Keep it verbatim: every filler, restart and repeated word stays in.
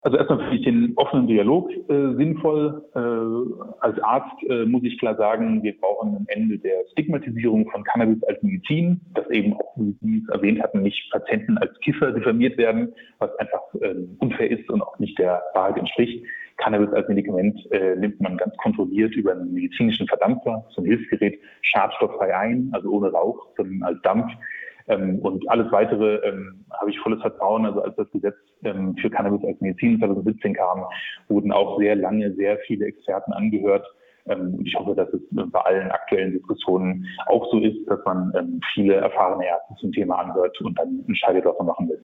Also erstmal finde ich den offenen Dialog äh, sinnvoll. Äh, als Arzt äh, muss ich klar sagen, wir brauchen ein Ende der Stigmatisierung von Cannabis als Medizin, dass eben auch, wie Sie es erwähnt hatten, nicht Patienten als Kiffer diffamiert werden, was einfach äh, unfair ist und auch nicht der Wahrheit entspricht. Cannabis als Medikament äh, nimmt man ganz kontrolliert über einen medizinischen Verdampfer, so ein Hilfsgerät, schadstofffrei ein, also ohne Rauch, sondern als Dampf. Ähm, und alles Weitere ähm, habe ich volles Vertrauen. Also als das Gesetz ähm, für Cannabis als Medizin zwanzig siebzehn kam, wurden auch sehr lange sehr viele Experten angehört. Ähm, und ich hoffe, dass es bei allen aktuellen Diskussionen auch so ist, dass man ähm, viele erfahrene Ärzte zum Thema anhört und dann entscheidet, was man machen will.